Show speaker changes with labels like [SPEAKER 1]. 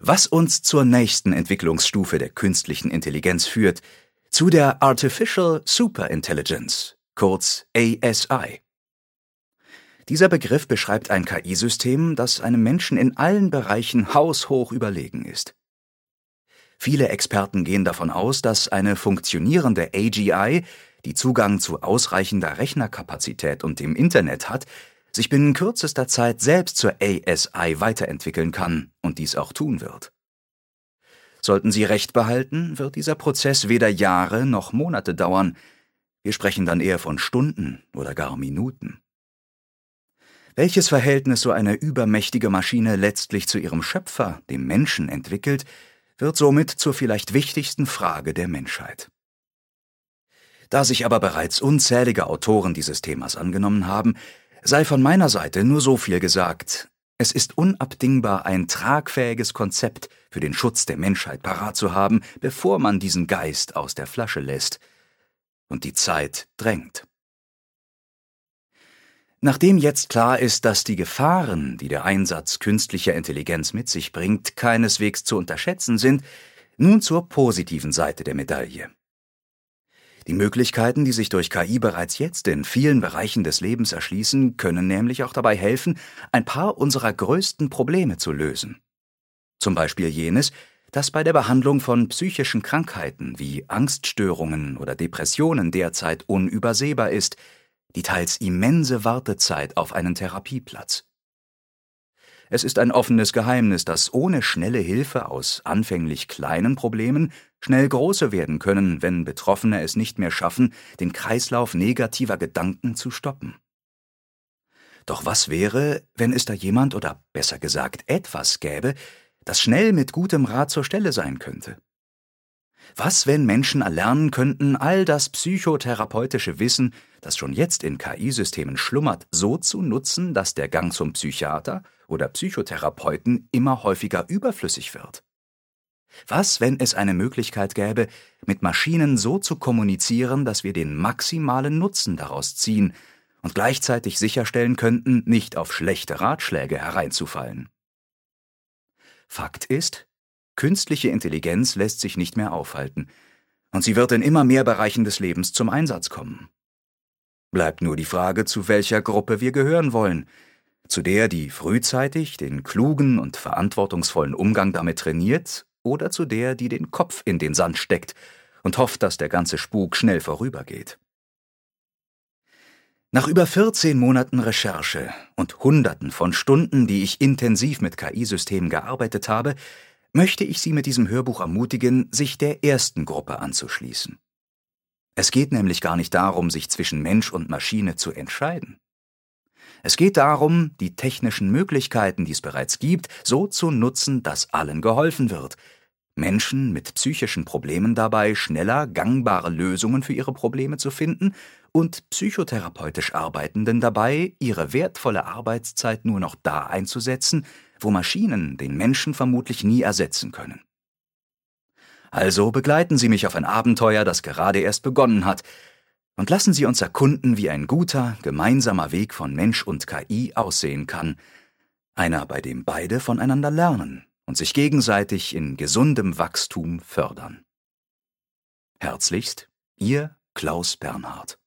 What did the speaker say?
[SPEAKER 1] Was uns zur nächsten Entwicklungsstufe der künstlichen Intelligenz führt, zu der Artificial Superintelligence, kurz ASI. Dieser Begriff beschreibt ein KI-System, das einem Menschen in allen Bereichen haushoch überlegen ist. Viele Experten gehen davon aus, dass eine funktionierende AGI, die Zugang zu ausreichender Rechnerkapazität und dem Internet hat, sich binnen kürzester Zeit selbst zur ASI weiterentwickeln kann und dies auch tun wird. Sollten sie Recht behalten, wird dieser Prozess weder Jahre noch Monate dauern. Wir sprechen dann eher von Stunden oder gar Minuten. Welches Verhältnis so eine übermächtige Maschine letztlich zu ihrem Schöpfer, dem Menschen, entwickelt, wird somit zur vielleicht wichtigsten Frage der Menschheit. Da sich aber bereits unzählige Autoren dieses Themas angenommen haben, sei von meiner Seite nur so viel gesagt: Es ist unabdingbar, ein tragfähiges Konzept für den Schutz der Menschheit parat zu haben, bevor man diesen Geist aus der Flasche lässt. Und die Zeit drängt. Nachdem jetzt klar ist, dass die Gefahren, die der Einsatz künstlicher Intelligenz mit sich bringt, keineswegs zu unterschätzen sind, nun zur positiven Seite der Medaille. Die Möglichkeiten, die sich durch KI bereits jetzt in vielen Bereichen des Lebens erschließen, können nämlich auch dabei helfen, ein paar unserer größten Probleme zu lösen. Zum Beispiel jenes, das bei der Behandlung von psychischen Krankheiten wie Angststörungen oder Depressionen derzeit unübersehbar ist, die teils immense Wartezeit auf einen Therapieplatz. Es ist ein offenes Geheimnis, dass ohne schnelle Hilfe aus anfänglich kleinen Problemen schnell große werden können, wenn Betroffene es nicht mehr schaffen, den Kreislauf negativer Gedanken zu stoppen. Doch was wäre, wenn es da jemand oder besser gesagt etwas gäbe, das schnell mit gutem Rat zur Stelle sein könnte? Was, wenn Menschen erlernen könnten, all das psychotherapeutische Wissen, das schon jetzt in KI-Systemen schlummert, so zu nutzen, dass der Gang zum Psychiater oder Psychotherapeuten immer häufiger überflüssig wird? Was, wenn es eine Möglichkeit gäbe, mit Maschinen so zu kommunizieren, dass wir den maximalen Nutzen daraus ziehen und gleichzeitig sicherstellen könnten, nicht auf schlechte Ratschläge hereinzufallen? Fakt ist, künstliche Intelligenz lässt sich nicht mehr aufhalten, und sie wird in immer mehr Bereichen des Lebens zum Einsatz kommen. Bleibt nur die Frage, zu welcher Gruppe wir gehören wollen: zu der, die frühzeitig den klugen und verantwortungsvollen Umgang damit trainiert, oder zu der, die den Kopf in den Sand steckt und hofft, dass der ganze Spuk schnell vorübergeht. Nach über 14 Monaten Recherche und Hunderten von Stunden, die ich intensiv mit KI-Systemen gearbeitet habe, möchte ich Sie mit diesem Hörbuch ermutigen, sich der ersten Gruppe anzuschließen. Es geht nämlich gar nicht darum, sich zwischen Mensch und Maschine zu entscheiden. Es geht darum, die technischen Möglichkeiten, die es bereits gibt, so zu nutzen, dass allen geholfen wird. Menschen mit psychischen Problemen dabei schneller gangbare Lösungen für ihre Probleme zu finden und psychotherapeutisch Arbeitenden dabei, ihre wertvolle Arbeitszeit nur noch da einzusetzen, wo Maschinen den Menschen vermutlich nie ersetzen können. Also begleiten Sie mich auf ein Abenteuer, das gerade erst begonnen hat, und lassen Sie uns erkunden, wie ein guter, gemeinsamer Weg von Mensch und KI aussehen kann. Einer, bei dem beide voneinander lernen und sich gegenseitig in gesundem Wachstum fördern. Herzlichst, Ihr Klaus Bernhard.